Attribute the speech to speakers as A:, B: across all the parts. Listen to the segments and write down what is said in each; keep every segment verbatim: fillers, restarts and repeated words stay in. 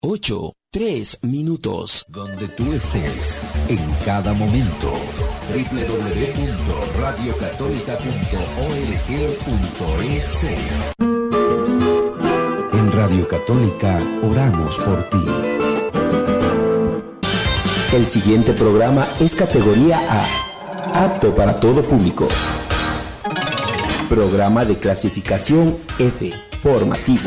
A: ocho, tres minutos.
B: Donde tú estés, en cada momento. doble u doble u doble u punto radio católica punto org punto e s. En Radio Católica oramos por ti.
A: El siguiente programa es categoría A, apto para todo público. Programa de clasificación F, formativo.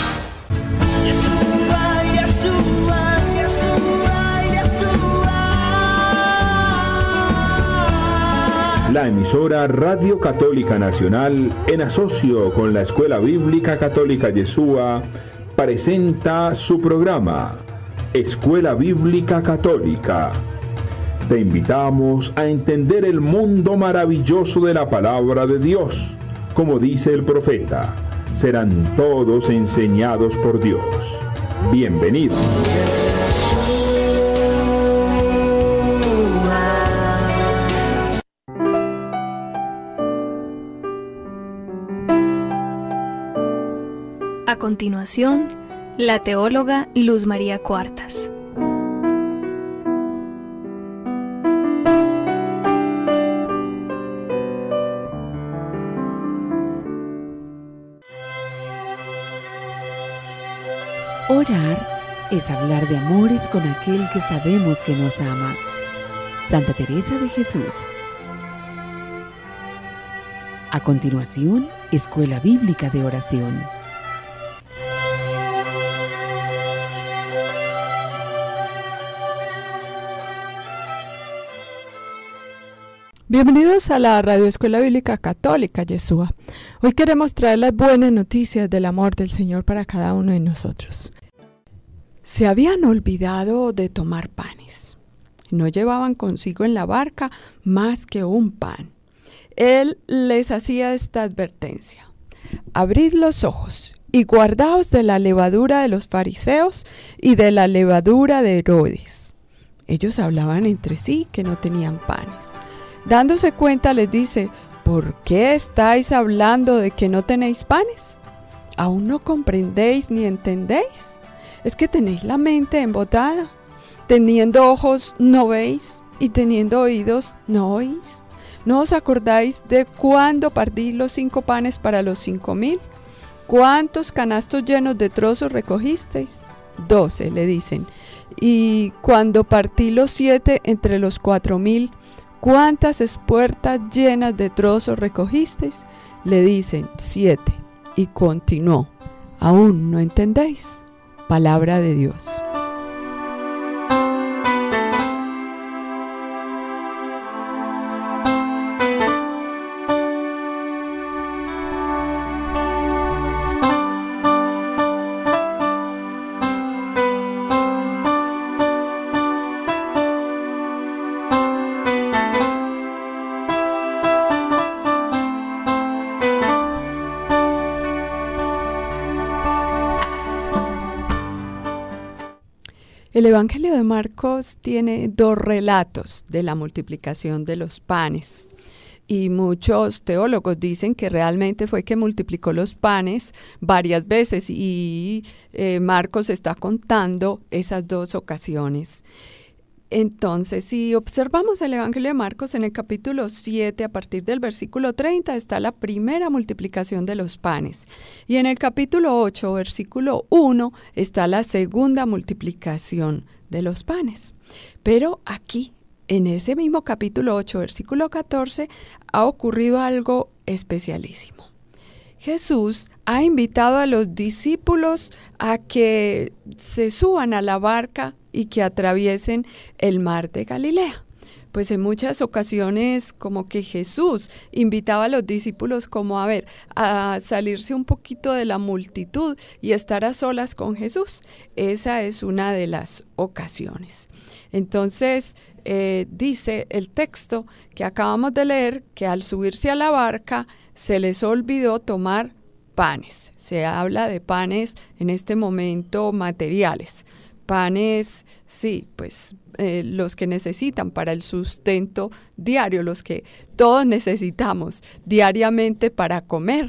C: La emisora Radio Católica Nacional, en asocio con la Escuela Bíblica Católica Yeshua, presenta su programa, Escuela Bíblica Católica. Te invitamos a entender el mundo maravilloso de la palabra de Dios. Como dice el profeta, serán todos enseñados por Dios. Bienvenidos.
D: A continuación, la teóloga Luz María Cuartas.
E: Orar es hablar de amores con aquel que sabemos que nos ama. Santa Teresa de Jesús. A continuación, Escuela Bíblica de Oración.
F: Bienvenidos a la Radio Escuela Bíblica Católica Yeshua. Hoy queremos traer las buenas noticias del amor del Señor para cada uno de nosotros. Se habían olvidado de tomar panes. No llevaban consigo en la barca más que un pan. Él les hacía esta advertencia: abrid los ojos y guardaos de la levadura de los fariseos y de la levadura de Herodes. Ellos hablaban entre sí que no tenían panes. Dándose cuenta les dice: ¿por qué estáis hablando de que no tenéis panes? ¿Aún no comprendéis ni entendéis? ¿Es que tenéis la mente embotada? Teniendo ojos no veis y teniendo oídos no oís. ¿No os acordáis de cuándo partí los cinco panes para los cinco mil? ¿Cuántos canastos llenos de trozos recogisteis? Doce, le dicen. Y cuando partí los siete entre los cuatro mil, ¿cuántas espuertas llenas de trozos recogisteis? Le dicen, siete. Y continuó, ¿aún no entendéis? Palabra de Dios. El Evangelio de Marcos tiene dos relatos de la multiplicación de los panes. Y muchos teólogos dicen que realmente fue que multiplicó los panes varias veces y eh, Marcos está contando esas dos ocasiones. Entonces, si observamos el Evangelio de Marcos en el capítulo siete, a partir del versículo treinta, está la primera multiplicación de los panes. Y en el capítulo ocho, versículo uno, está la segunda multiplicación de los panes. Pero aquí, en ese mismo capítulo ocho, versículo catorce, ha ocurrido algo especialísimo. Jesús ha invitado a los discípulos a que se suban a la barca y que atraviesen el mar de Galilea. Pues en muchas ocasiones como que Jesús invitaba a los discípulos como a ver, a salirse un poquito de la multitud y estar a solas con Jesús. Esa es una de las ocasiones. Entonces eh, dice el texto que acabamos de leer que al subirse a la barca se les olvidó tomar panes. Se habla de panes en este momento materiales. Panes, sí, pues eh, los que necesitan para el sustento diario, los que todos necesitamos diariamente para comer.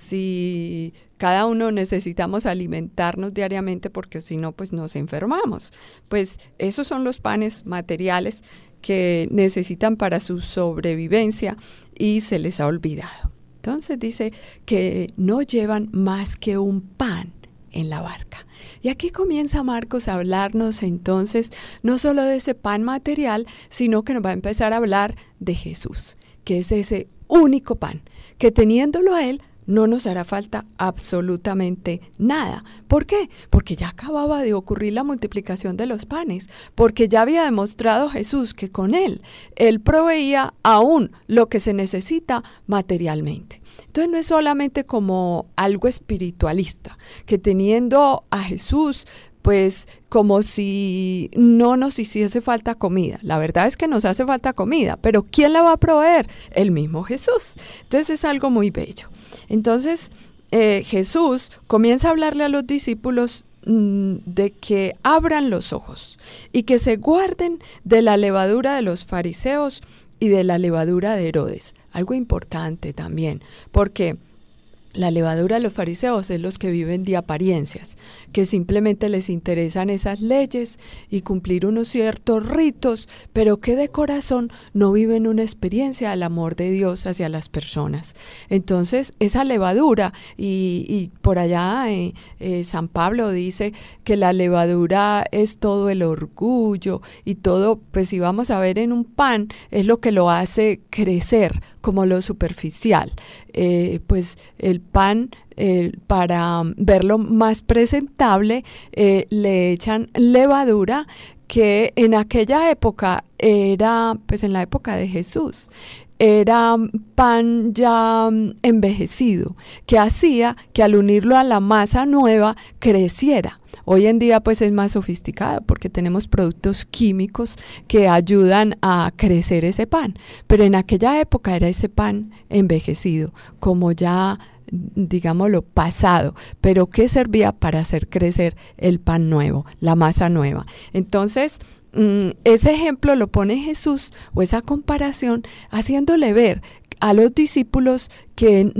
F: si cada uno necesitamos alimentarnos diariamente porque si no, pues nos enfermamos. Pues esos son los panes materiales que necesitan para su sobrevivencia y se les ha olvidado. Entonces dice que no llevan más que un pan en la barca. Y aquí comienza Marcos a hablarnos entonces no solo de ese pan material, sino que nos va a empezar a hablar de Jesús, que es ese único pan, que teniéndolo a Él, no nos hará falta absolutamente nada. ¿Por qué? Porque ya acababa de ocurrir la multiplicación de los panes, porque ya había demostrado Jesús que con Él, Él proveía aún lo que se necesita materialmente. Entonces no es solamente como algo espiritualista, que teniendo a Jesús, pues como si no nos hiciese falta comida. La verdad es que nos hace falta comida, pero ¿quién la va a proveer? El mismo Jesús. Entonces es algo muy bello. Entonces eh, Jesús comienza a hablarle a los discípulos mmm, de que abran los ojos y que se guarden de la levadura de los fariseos y de la levadura de Herodes. Algo importante también, porque la levadura de los fariseos es los que viven de apariencias, que simplemente les interesan esas leyes y cumplir unos ciertos ritos, pero que de corazón no viven una experiencia del amor de Dios hacia las personas. Entonces, esa levadura, y, y por allá eh, eh, San Pablo dice que la levadura es todo el orgullo y todo, pues si vamos a ver en un pan, es lo que lo hace crecer como lo superficial. Eh, pues el pan, eh, para verlo más presentable, eh, le echan levadura, que en aquella época era, pues en la época de Jesús, era pan ya envejecido, que hacía que al unirlo a la masa nueva creciera. Hoy en día pues es más sofisticado porque tenemos productos químicos que ayudan a crecer ese pan, pero en aquella época era ese pan envejecido, como ya digámoslo pasado, pero que servía para hacer crecer el pan nuevo, la masa nueva. Entonces ese ejemplo lo pone Jesús, o esa comparación, haciéndole ver a los discípulos que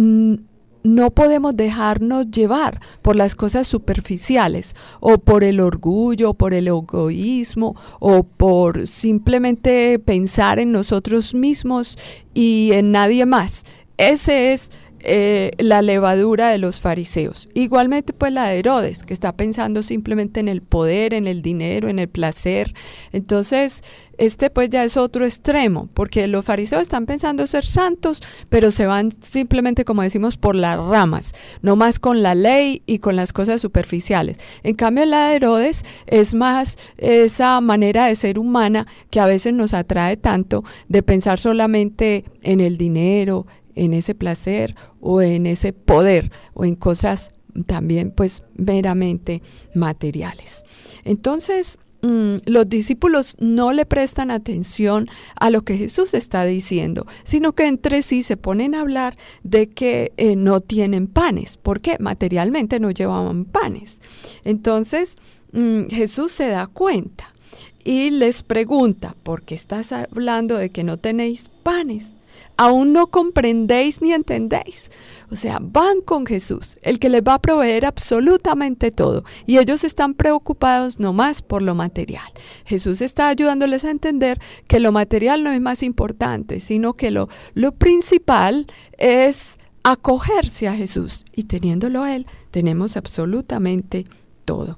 F: no podemos dejarnos llevar por las cosas superficiales, o por el orgullo, o por el egoísmo, o por simplemente pensar en nosotros mismos y en nadie más. Ese es Eh, la levadura de los fariseos. Igualmente pues la de Herodes, que está pensando simplemente en el poder, en el dinero, en el placer. Entonces este pues ya es otro extremo, porque los fariseos están pensando ser santos, pero se van simplemente, como decimos, por las ramas, no más con la ley y con las cosas superficiales. En cambio la de Herodes es más esa manera de ser humana que a veces nos atrae tanto, de pensar solamente en el dinero, en ese placer o en ese poder o en cosas también pues meramente materiales. Entonces mmm, los discípulos no le prestan atención a lo que Jesús está diciendo, sino que entre sí se ponen a hablar de que eh, no tienen panes, porque materialmente no llevaban panes. Entonces mmm, Jesús se da cuenta y les pregunta: ¿por qué estás hablando de que no tenéis panes? ¿Aún no comprendéis ni entendéis? O sea, van con Jesús, el que les va a proveer absolutamente todo, y ellos están preocupados nomás por lo material. Jesús está ayudándoles a entender que lo material no es más importante, sino que lo, lo principal es acogerse a Jesús, y teniéndolo a Él, tenemos absolutamente todo.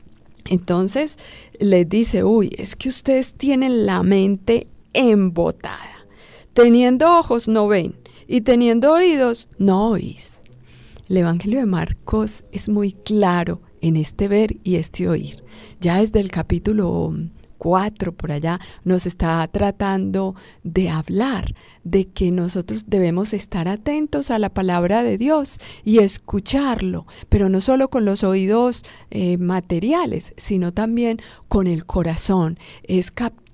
F: Entonces les dice: uy, es que ustedes tienen la mente embotada. Teniendo ojos no ven, y teniendo oídos no oís. El Evangelio de Marcos es muy claro en este ver y este oír. Ya desde el capítulo cuatro por allá nos está tratando de hablar de que nosotros debemos estar atentos a la palabra de Dios y escucharlo, pero no solo con los oídos eh, materiales, sino también con el corazón. Es captar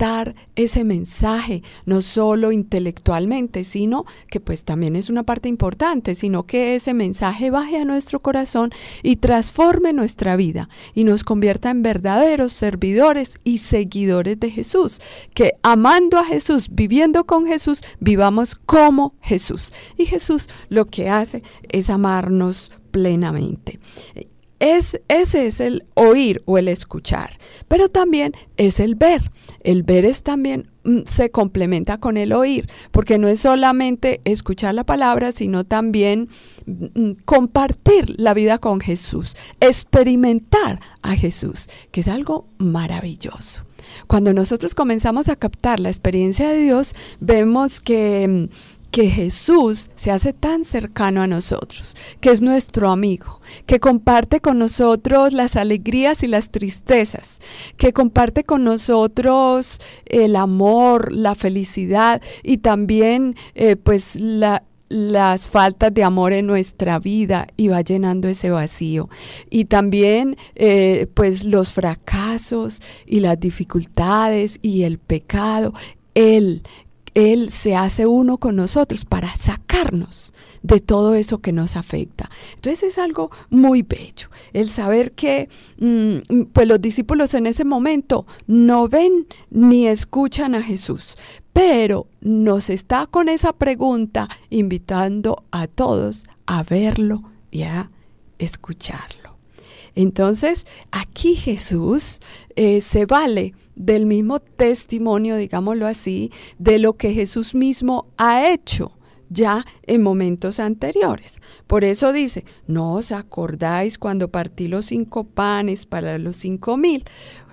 F: captar ese mensaje, no solo intelectualmente, sino que pues también es una parte importante, sino que ese mensaje baje a nuestro corazón y transforme nuestra vida y nos convierta en verdaderos servidores y seguidores de Jesús, que amando a Jesús, viviendo con Jesús, vivamos como Jesús. Y Jesús lo que hace es amarnos plenamente. Es, ese es el oír o el escuchar, pero también es el ver. El ver es también mm, se complementa con el oír, porque no es solamente escuchar la palabra, sino también mm, compartir la vida con Jesús, experimentar a Jesús, que es algo maravilloso. Cuando nosotros comenzamos a captar la experiencia de Dios, vemos que... que Jesús se hace tan cercano a nosotros, que es nuestro amigo, que comparte con nosotros las alegrías y las tristezas, que comparte con nosotros el amor, la felicidad y también eh, pues la las faltas de amor en nuestra vida y va llenando ese vacío. Y también eh, pues los fracasos y las dificultades y el pecado, Él Él se hace uno con nosotros para sacarnos de todo eso que nos afecta. Entonces es algo muy bello, el saber que mmm, pues los discípulos en ese momento no ven ni escuchan a Jesús, pero nos está con esa pregunta invitando a todos a verlo y a escucharlo. Entonces aquí Jesús eh, se vale del mismo testimonio, digámoslo así, de lo que Jesús mismo ha hecho ya en momentos anteriores. Por eso dice, ¿no os acordáis cuando partí los cinco panes para los cinco mil?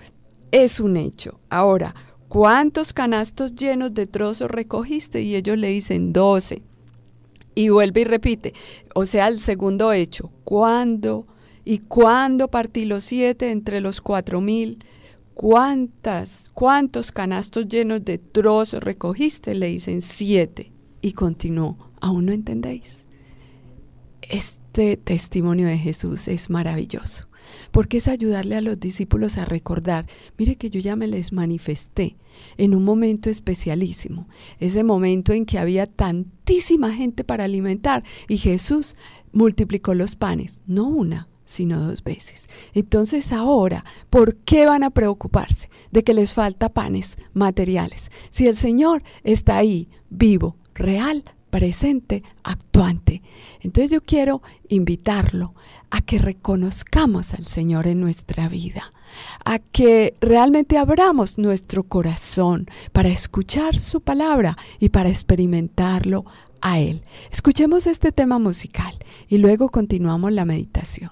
F: Es un hecho. Ahora, ¿cuántos canastos llenos de trozos recogiste? Y ellos le dicen doce. Y vuelve y repite, o sea, el segundo hecho, ¿cuándo? ¿Y cuándo partí los siete entre los cuatro mil? ¿Cuántas, cuántos canastos llenos de trozos recogiste? Le dicen siete. Y continuó, ¿aún no entendéis? Este testimonio de Jesús es maravilloso, porque es ayudarle a los discípulos a recordar, mire que yo ya me les manifesté en un momento especialísimo, ese momento en que había tantísima gente para alimentar y Jesús multiplicó los panes, no una, sino dos veces. Entonces ahora, ¿por qué van a preocuparse de que les falta panes materiales? Si el Señor está ahí, vivo, real, presente, actuante. Entonces yo quiero invitarlo a que reconozcamos al Señor en nuestra vida, a que realmente abramos nuestro corazón para escuchar su palabra y para experimentarlo a Él. Escuchemos este tema musical y luego continuamos la meditación.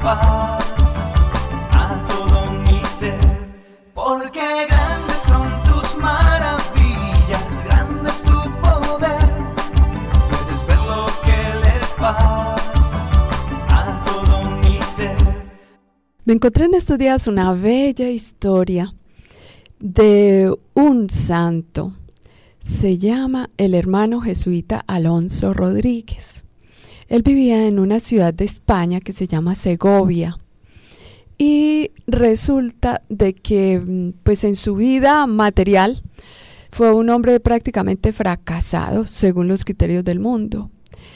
G: paz a todo mi ser, porque grandes son tus maravillas, grande es tu poder, puedes ver lo que le pasa a todo mi ser.
F: Me encontré en estos días una bella historia de un santo. Se llama el hermano jesuita Alonso Rodríguez. Él vivía en una ciudad de España que se llama Segovia. Y resulta de que pues en su vida material fue un hombre prácticamente fracasado según los criterios del mundo.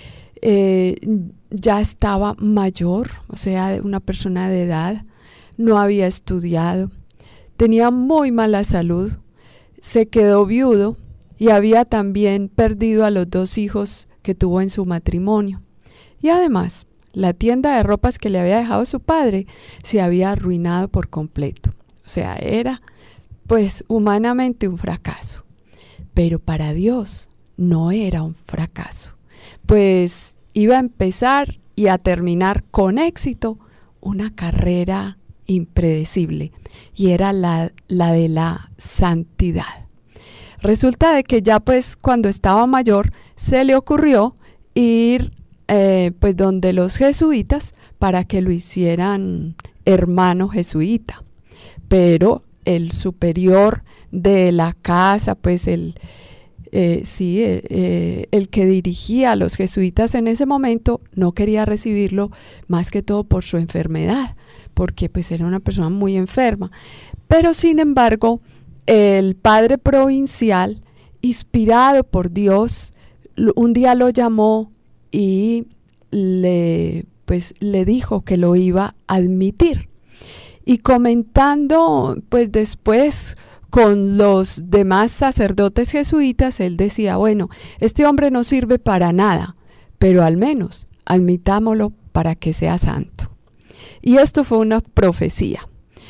F: Eh, ya estaba mayor, o sea, una persona de edad, no había estudiado, tenía muy mala salud, se quedó viudo y había también perdido a los dos hijos que tuvo en su matrimonio. Y además, la tienda de ropas que le había dejado su padre se había arruinado por completo. O sea, era pues humanamente un fracaso. Pero para Dios no era un fracaso, pues iba a empezar y a terminar con éxito una carrera impredecible, y era la, la de la santidad. Resulta de que ya pues cuando estaba mayor se le ocurrió ir eh, pues donde los jesuitas para que lo hicieran hermano jesuita, pero el superior de la casa, pues el Eh, sí, eh, eh, el que dirigía a los jesuitas en ese momento no quería recibirlo, más que todo por su enfermedad, porque pues era una persona muy enferma. Pero sin embargo, el padre provincial, inspirado por Dios, un día lo llamó y le, pues, le dijo que lo iba a admitir. Y comentando pues después con los demás sacerdotes jesuitas, él decía, bueno, este hombre no sirve para nada, pero al menos admitámoslo para que sea santo. Y esto fue una profecía.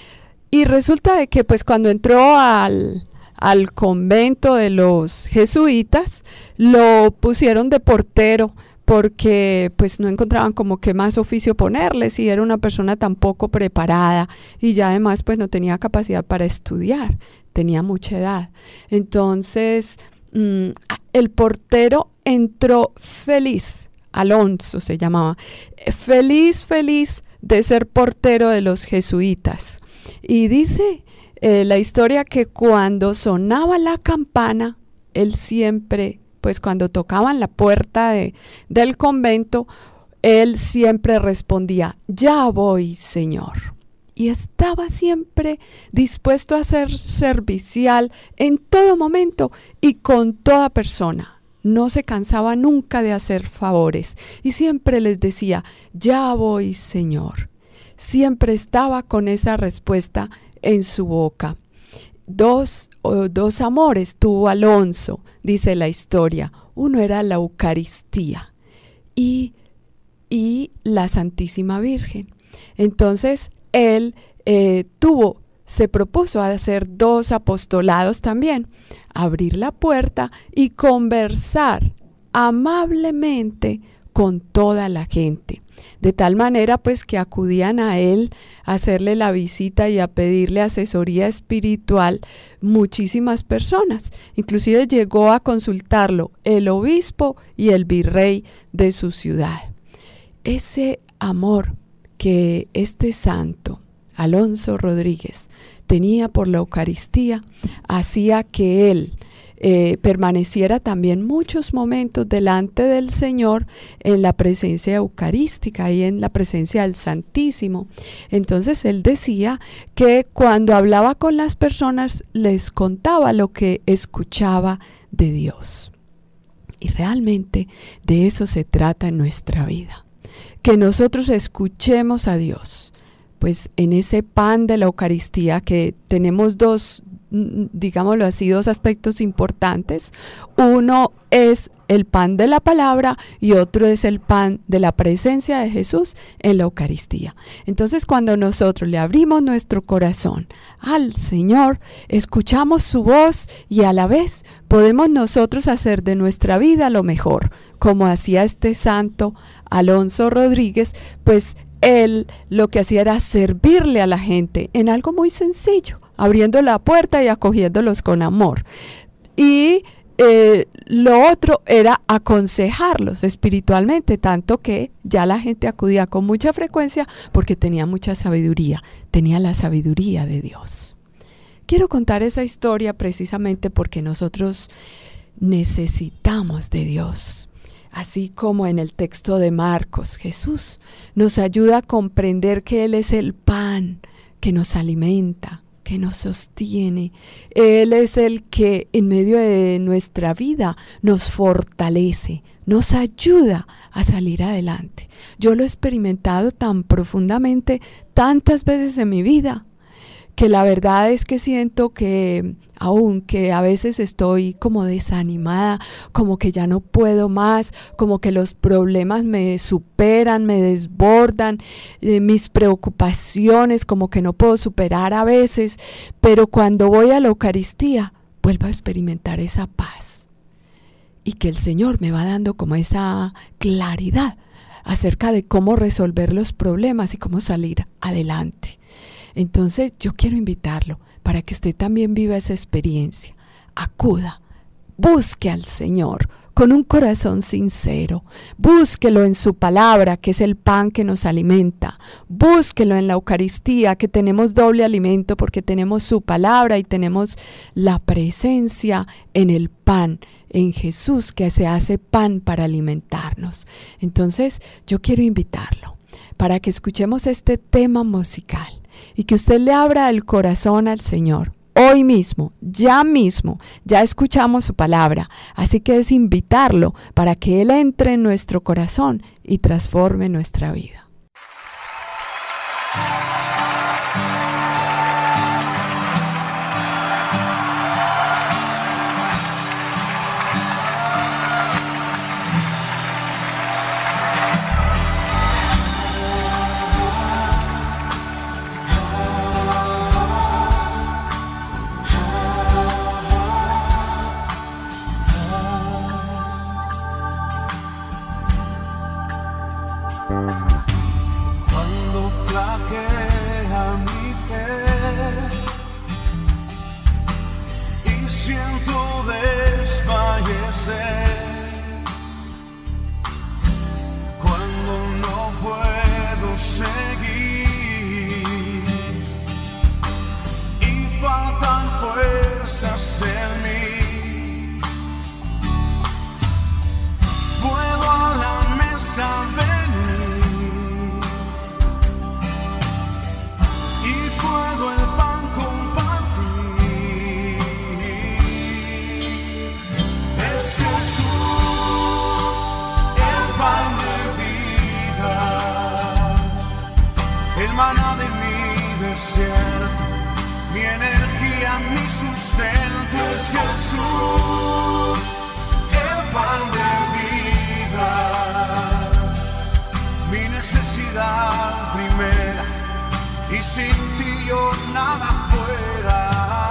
F: Y resulta de que pues cuando entró al, al convento de los jesuitas, lo pusieron de portero, porque pues no encontraban como qué más oficio ponerle, si era una persona tan poco preparada y ya además pues no tenía capacidad para estudiar, tenía mucha edad. Entonces mmm, el portero entró feliz, Alonso se llamaba, feliz, feliz de ser portero de los jesuitas. Y dice eh, la historia que cuando sonaba la campana, él siempre, pues cuando tocaban la puerta de, del convento, él siempre respondía, ya voy, Señor. Y estaba siempre dispuesto a ser servicial en todo momento y con toda persona. No se cansaba nunca de hacer favores y siempre les decía, ya voy, Señor. Siempre estaba con esa respuesta en su boca. Dos, oh, dos amores tuvo Alonso, dice la historia. Uno era la Eucaristía y, y la Santísima Virgen. Entonces, él eh, tuvo, se propuso hacer dos apostolados también, abrir la puerta y conversar amablemente con toda la gente. De tal manera pues que acudían a él a hacerle la visita y a pedirle asesoría espiritual muchísimas personas. Inclusive llegó a consultarlo el obispo y el virrey de su ciudad. Ese amor que este santo, Alonso Rodríguez, tenía por la Eucaristía, hacía que él eh, permaneciera también muchos momentos delante del Señor en la presencia eucarística y en la presencia del Santísimo. Entonces él decía que cuando hablaba con las personas les contaba lo que escuchaba de Dios. Y realmente de eso se trata en nuestra vida, que nosotros escuchemos a Dios. Pues en ese pan de la Eucaristía que tenemos dos, digámoslo así, dos aspectos importantes. Uno es el pan de la palabra y otro es el pan de la presencia de Jesús en la Eucaristía. Entonces, cuando nosotros le abrimos nuestro corazón al Señor, escuchamos su voz y a la vez podemos nosotros hacer de nuestra vida lo mejor, como hacía este santo Alonso Rodríguez, pues él lo que hacía era servirle a la gente en algo muy sencillo, abriendo la puerta y acogiéndolos con amor. Y eh, lo otro era aconsejarlos espiritualmente, tanto que ya la gente acudía con mucha frecuencia porque tenía mucha sabiduría, tenía la sabiduría de Dios. Quiero contar esa historia precisamente porque nosotros necesitamos de Dios. Así como en el texto de Marcos, Jesús nos ayuda a comprender que Él es el pan que nos alimenta, que nos sostiene. Él es el que en medio de nuestra vida nos fortalece, nos ayuda a salir adelante. Yo lo he experimentado tan profundamente, tantas veces en mi vida, que la verdad es que siento que aunque a veces estoy como desanimada, como que ya no puedo más, como que los problemas me superan, me desbordan, eh, mis preocupaciones como que no puedo superar a veces, pero cuando voy a la Eucaristía vuelvo a experimentar esa paz y que el Señor me va dando como esa claridad acerca de cómo resolver los problemas y cómo salir adelante. Entonces yo quiero invitarlo para que usted también viva esa experiencia. Acuda, busque al Señor con un corazón sincero, búsquelo en su palabra, que es el pan que nos alimenta, búsquelo en la Eucaristía, que tenemos doble alimento porque tenemos su palabra y tenemos la presencia en el pan, en Jesús, que se hace pan para alimentarnos. Entonces yo quiero invitarlo para que escuchemos este tema musical y que usted le abra el corazón al Señor. Hoy mismo, ya mismo, ya escuchamos su palabra, así que es invitarlo para que Él entre en nuestro corazón y transforme nuestra vida.
G: Cuando flaquea mi fe y siento desfallecer, cuando no puedo seguir y faltan fuerzas en mí, puedo a la mesa ver puedo el pan compartir. Es Jesús, el pan de vida, el maná de mi desierto, mi energía, mi sustento. Es Jesús, el pan de vida, mi necesidad primera, y sin ti yo nada fuera,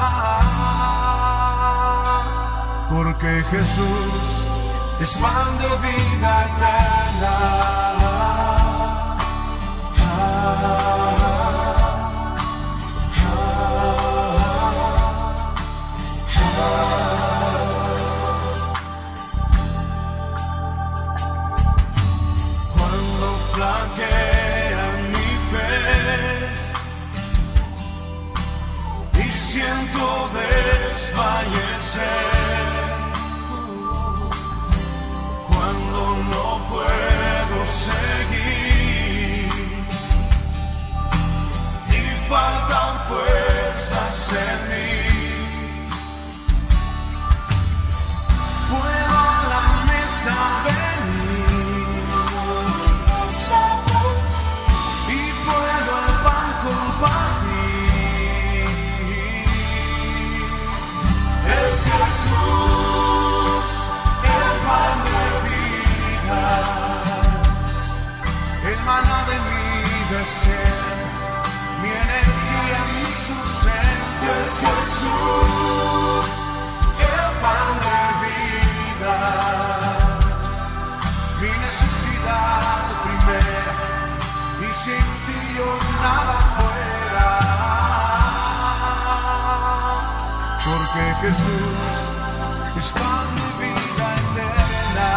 G: porque Jesús es pan de vida eterna. Ah, ah, ah. Cuando flaquea mi fe y siento desfallecer, cuando no puedo seguir y faltan fuerzas en mí, puedo a la mesa venir y puedo el pan compartir. Es Jesús, Jesús es pan de vida eterna.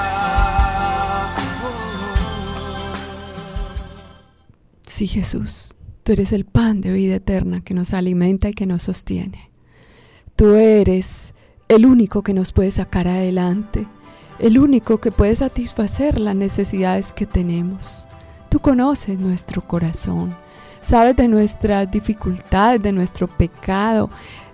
F: Sí, Jesús, tú eres el pan de vida eterna que nos alimenta y que nos sostiene. Tú eres el único que nos puede sacar adelante, el único que puede satisfacer las necesidades que tenemos. Tú conoces nuestro corazón, sabes de nuestras dificultades, de nuestro pecado,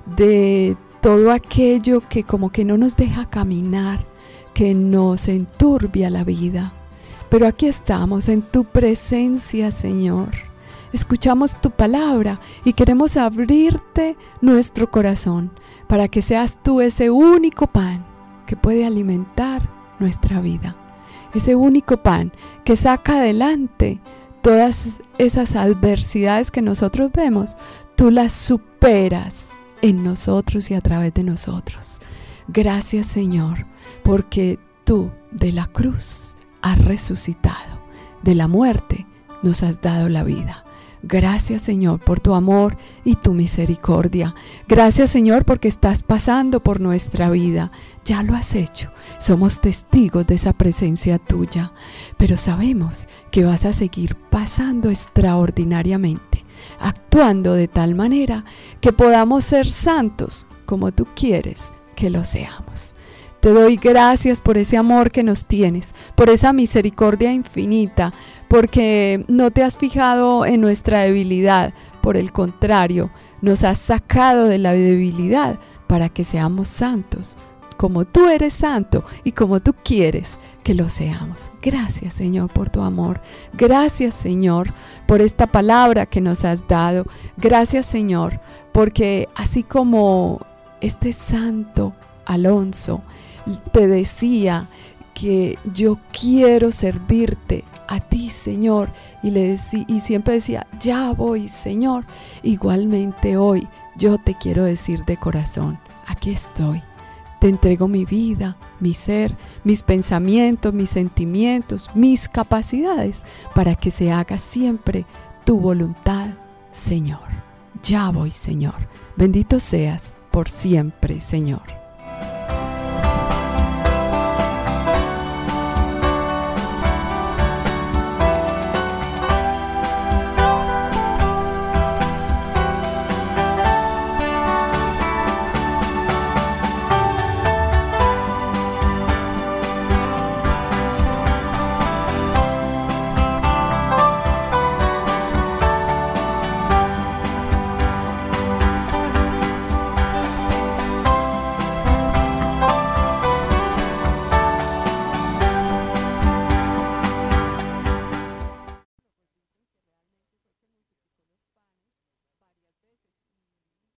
F: de todo aquello que como que no nos deja caminar, que nos enturbia la vida. Pero aquí estamos en tu presencia, Señor. Escuchamos tu palabra y queremos abrirte nuestro corazón para que seas tú ese único pan que puede alimentar nuestra vida. Ese único pan que saca adelante todas esas adversidades que nosotros vemos. Tú las superas en nosotros y a través de nosotros. Gracias, Señor, porque tú de la cruz has resucitado, de la muerte nos has dado la vida. Gracias, Señor, por tu amor y tu misericordia. Gracias, Señor, porque estás pasando por nuestra vida. Ya lo has hecho. Somos testigos de esa presencia tuya. Pero sabemos que vas a seguir pasando extraordinariamente, actuando de tal manera que podamos ser santos como tú quieres que lo seamos. Te doy gracias por ese amor que nos tienes, por esa misericordia infinita, porque no te has fijado en nuestra debilidad. Por el contrario, nos has sacado de la debilidad para que seamos santos, como tú eres santo y como tú quieres que lo seamos. Gracias, Señor, por tu amor. Gracias, Señor, por esta palabra que nos has dado. Gracias, Señor, porque así como este santo Alonso te decía que yo quiero servirte a ti, Señor, y, le decí, y siempre decía, ya voy, Señor. Igualmente hoy yo te quiero decir de corazón, aquí estoy. Te entrego mi vida, mi ser, mis pensamientos, mis sentimientos, mis capacidades, para que se haga siempre tu voluntad, Señor. Ya voy, Señor. Bendito seas por siempre, Señor.